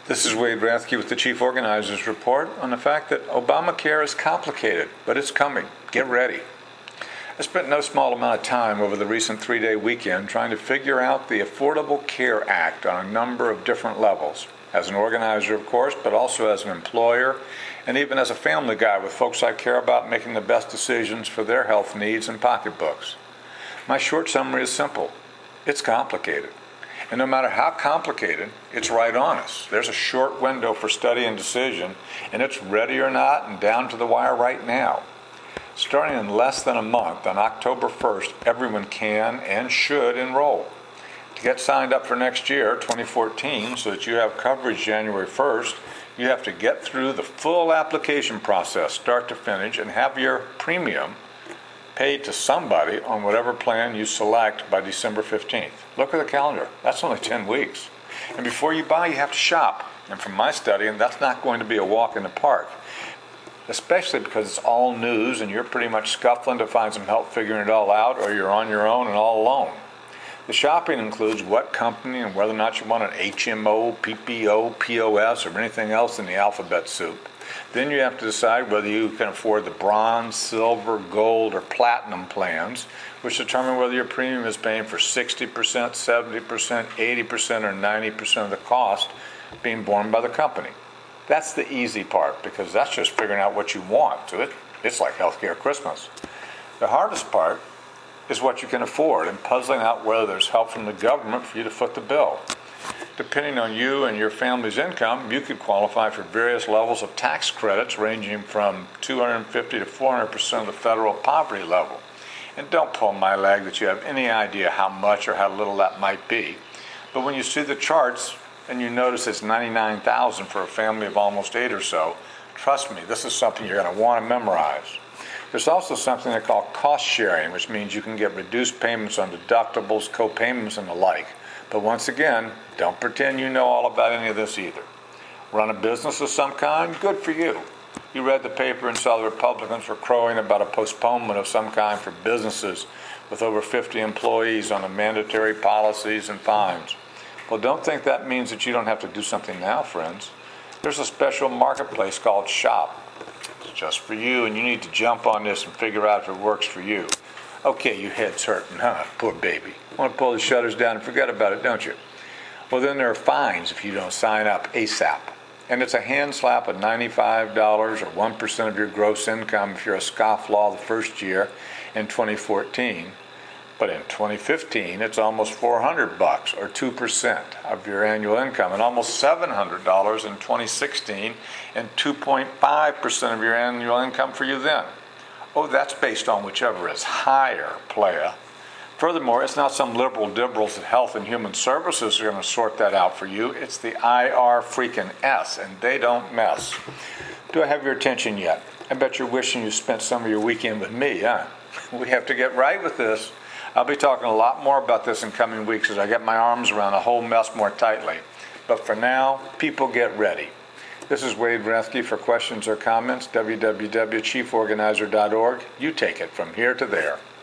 This is Wade Rathke with the Chief Organizer's Report on the fact that Obamacare is complicated, but it's coming. Get ready. I spent no small amount of time over the recent 3-day weekend trying to figure out the Affordable Care Act on a number of different levels. As an organizer, of course, but also as an employer, and even as a family guy with folks I care about making the best decisions for their health needs and pocketbooks. My short summary is simple. It's complicated. And no matter how complicated, it's right on us. There's a short window for study and decision, and it's ready or not and down to the wire right now. Starting in less than a month, on October 1st, everyone can and should enroll. To get signed up for next year, 2014, so that you have coverage January 1st, you have to get through the full application process, start to finish, and have your premium paid to somebody on whatever plan you select by December 15th. Look at the calendar. That's only 10 weeks. And before you buy, you have to shop. And from my studying, that's not going to be a walk in the park, especially because it's all news and you're pretty much scuffling to find some help figuring it all out, or you're on your own and all alone. The shopping includes what company and whether or not you want an HMO, PPO, POS, or anything else in the alphabet soup. Then you have to decide whether you can afford the bronze, silver, gold, or platinum plans, which determine whether your premium is paying for 60%, 70%, 80%, or 90% of the cost being borne by the company. That's the easy part, because that's just figuring out what you want. So it's like healthcare Christmas. The hardest part is what you can afford and puzzling out whether there's help from the government for you to foot the bill. Depending on you and your family's income, you could qualify for various levels of tax credits ranging from 250 to 400% of the federal poverty level. And don't pull my leg that you have any idea how much or how little that might be. But when you see the charts and you notice it's $99,000 for a family of almost 8 or so, trust me, this is something you're going to want to memorize. There's also something they call cost sharing, which means you can get reduced payments on deductibles, co-payments, and the like. But once again, don't pretend you know all about any of this either. Run a business of some kind? Good for you. You read the paper and saw the Republicans were crowing about a postponement of some kind for businesses with over 50 employees on the mandatory policies and fines. Well, don't think that means that you don't have to do something now, friends. There's a special marketplace called Shop. It's just for you, and you need to jump on this and figure out if it works for you. Okay, your head's hurting, huh? Poor baby. Want to pull the shutters down and forget about it, don't you? Well, then there are fines if you don't sign up ASAP. And it's a hand slap of $95 or 1% of your gross income if you're a scofflaw the first year in 2014. But in 2015, it's almost $400 or 2% of your annual income, and almost $700 in 2016 and 2.5% of your annual income for you then. Oh, that's based on whichever is higher, playa. Furthermore, it's not some liberals at Health and Human Services who are going to sort that out for you. It's the IRS, and they don't mess. Do I have your attention yet? I bet you're wishing you spent some of your weekend with me, huh? We have to get right with this. I'll be talking a lot more about this in coming weeks as I get my arms around the whole mess more tightly. But for now, people get ready. This is Wade Rathke. For questions or comments, www.chieforganizer.org. You take it from here to there.